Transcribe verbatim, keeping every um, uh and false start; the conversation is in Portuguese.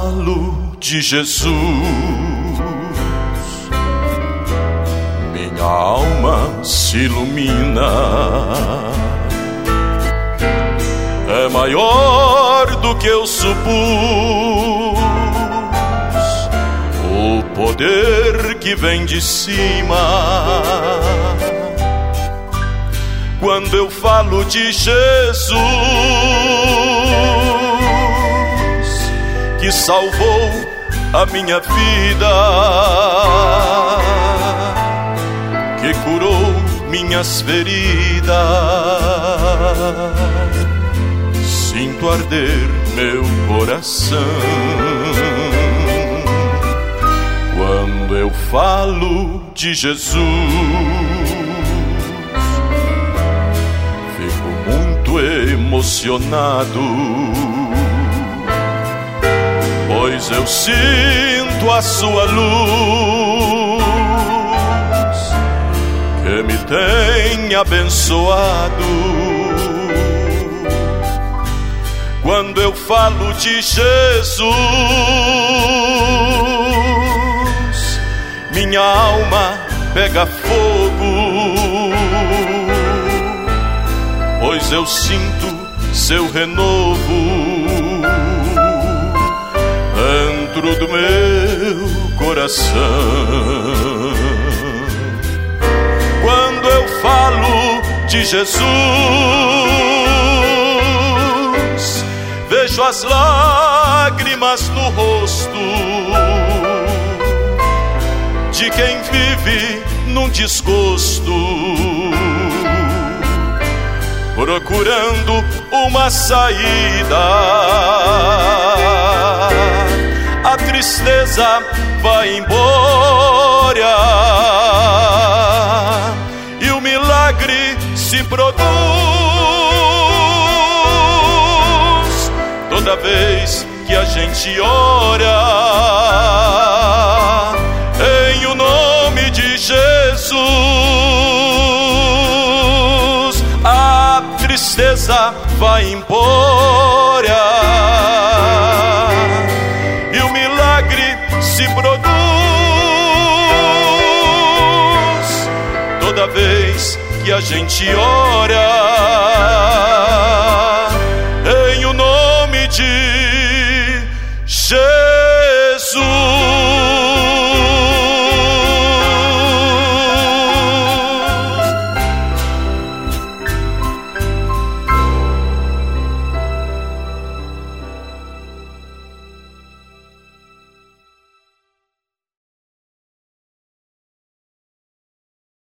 falo de Jesus, minha alma se ilumina. É maior do que eu supus o poder que vem de cima. Quando eu falo de Jesus, que salvou a minha vida, que curou minhas feridas, sinto arder meu coração. Quando eu falo de Jesus, fico muito emocionado, pois eu sinto a sua luz que me tem abençoado. Quando eu falo de Jesus, minha alma pega fogo, pois eu sinto seu renovo dentro do meu coração. Quando eu falo de Jesus, vejo as lágrimas no rosto de quem vive num desgosto, procurando uma saída. A tristeza vai embora e o milagre se produz toda vez que a gente ora em o nome de Jesus. A tristeza vai embora e o milagre se produz toda vez que a gente ora